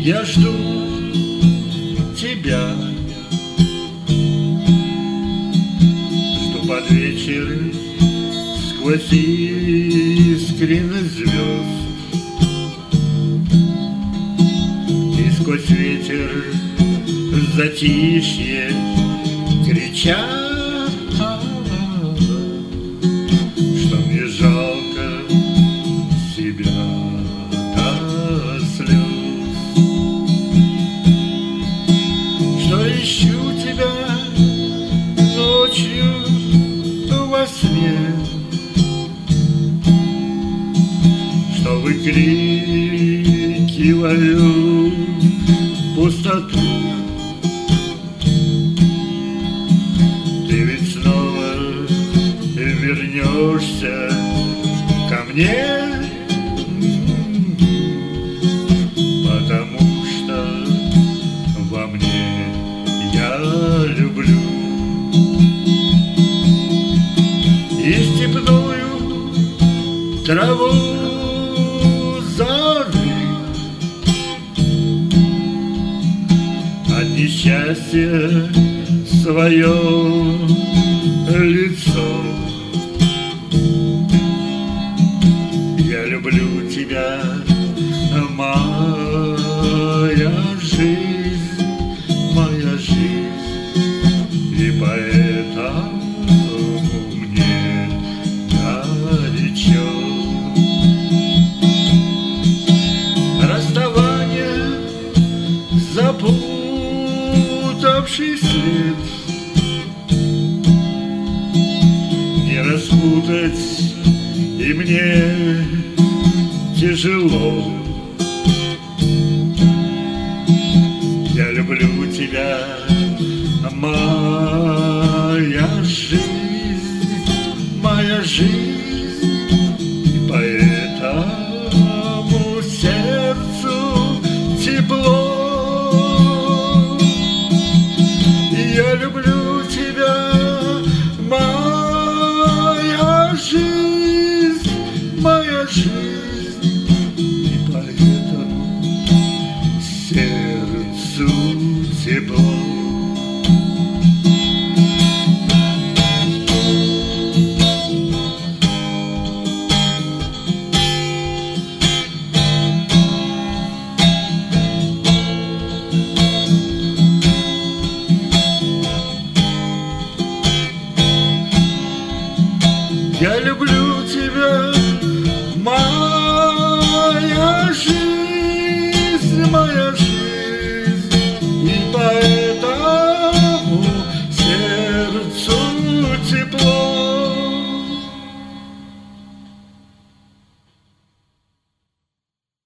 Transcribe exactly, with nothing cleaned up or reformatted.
Я жду тебя, жду под вечер сквозь искренность звезд и сквозь ветер затишье крича, что мне жалко себя до слез, что ищу тебя ночью во сне, что выкрикиваю пустоту. Ты ведь снова вернешься ко мне, потому что во мне я люблю и степную траву зары, от несчастья свое лицо. Я люблю тебя, моя жизнь, моя жизнь, и поэтому мне горячо. Расставание, запутавший след, не распутать и мне тяжело. Я люблю тебя, моя жизнь, моя жизнь, и поэтому сердцу тепло. Я люблю тебя, моя жизнь, моя жизнь, и поэтому сердцу тепло. Я люблю тебя, моя жизнь, моя жизнь, и поэтому сердцу тепло.